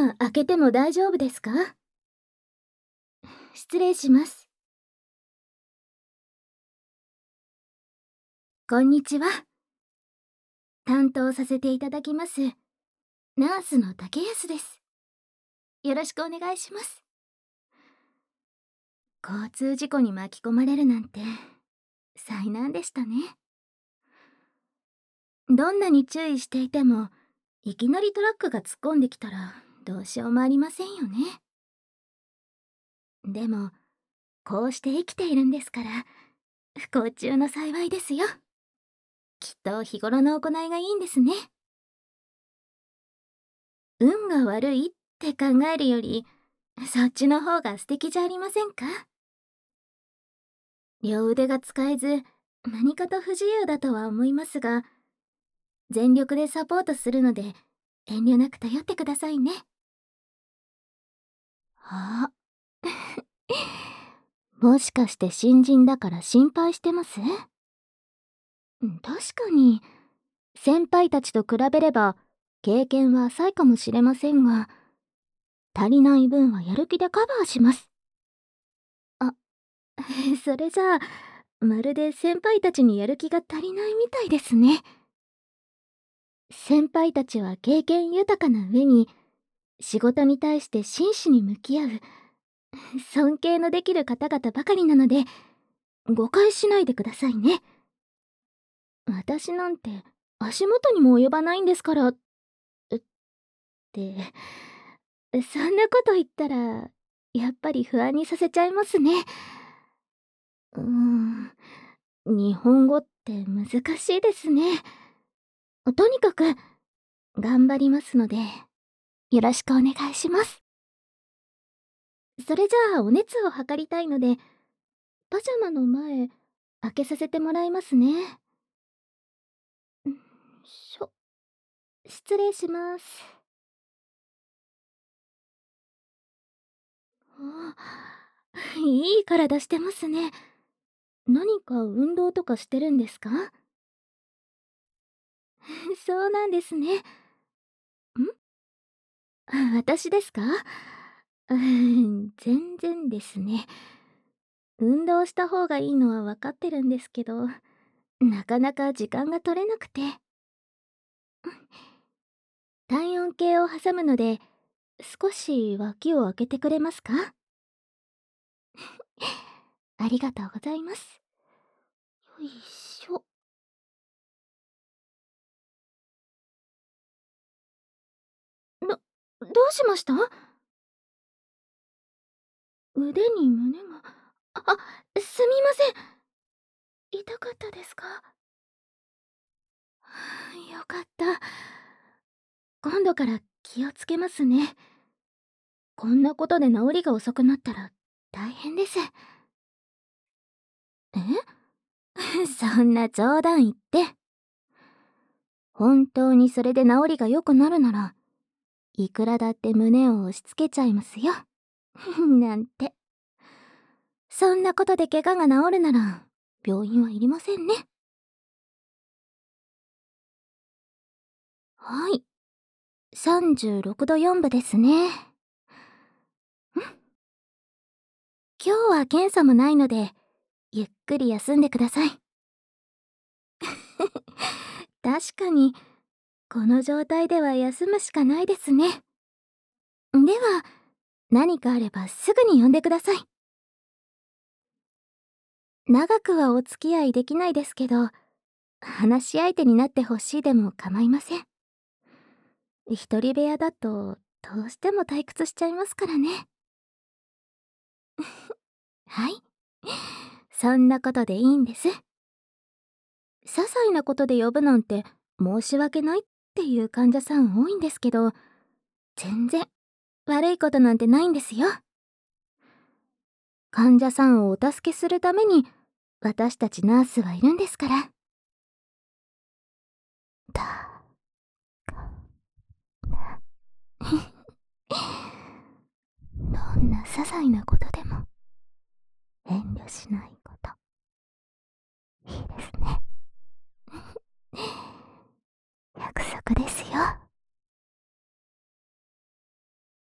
は開けても大丈夫ですか？失礼します。こんにちは。担当させていただきます。ナースの竹安です。よろしくお願いします。交通事故に巻き込まれるなんて、災難でしたね。どんなに注意していても、いきなりトラックが突っ込んできたら、どうしようもありませんよね。でも、こうして生きているんですから、不幸中の幸いですよ。きっと日頃の行いがいいんですね。運が悪いって考えるより、そっちの方が素敵じゃありませんか？両腕が使えず、何かと不自由だとは思いますが、全力でサポートするので、遠慮なく頼ってくださいね。あ、もしかして新人だから心配してます？確かに、先輩たちと比べれば、経験は浅いかもしれませんが、足りない分はやる気でカバーします。あ、それじゃあ、まるで先輩たちにやる気が足りないみたいですね。先輩たちは経験豊かな上に、仕事に対して真摯に向き合う、尊敬のできる方々ばかりなので、誤解しないでくださいね。私なんて足元にも及ばないんですから、って、そんなこと言ったら、やっぱり不安にさせちゃいますね。日本語って難しいですね。とにかく、頑張りますので、よろしくお願いします。それじゃあ、お熱を測りたいので、パジャマの前、開けさせてもらいますね。んしょ、失礼します。あ、いい体してますね。何か運動とかしてるんですか？そうなんですね。私ですか？全然ですね。運動した方がいいのは分かってるんですけど、なかなか時間が取れなくて。体温計を挟むので、少し脇を開けてくれますか？ありがとうございます。よいしょ。どうしました？腕に胸が。すみません。痛かったですか？よかった。今度から気をつけますね。こんなことで治りが遅くなったら大変です。そんな冗談言って。本当にそれで治りが良くなるなら、いくらだって胸を押し付けちゃいますよ。なんて。そんなことで怪我が治るなら、病院はいりませんね。はい。36度4分ですね。今日は検査もないので、ゆっくり休んでください。確かに、この状態では休むしかないですね。では、何かあればすぐに呼んでください。長くはお付き合いできないですけど、話し相手になってほしいでも構いません。一人部屋だと、どうしても退屈しちゃいますからね。はい。そんなことでいいんです。些細なことで呼ぶなんて申し訳ないっていう患者さん多いんですけど、全然悪いことなんてないんですよ。患者さんをお助けするために私たちナースはいるんですから。だどんな些細なことでも遠慮しないこと。いいですね。約束ですよ。